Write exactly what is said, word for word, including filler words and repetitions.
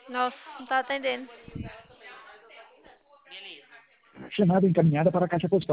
Nossa, não tá atendendo. Chamada encaminhada para a caixa postal.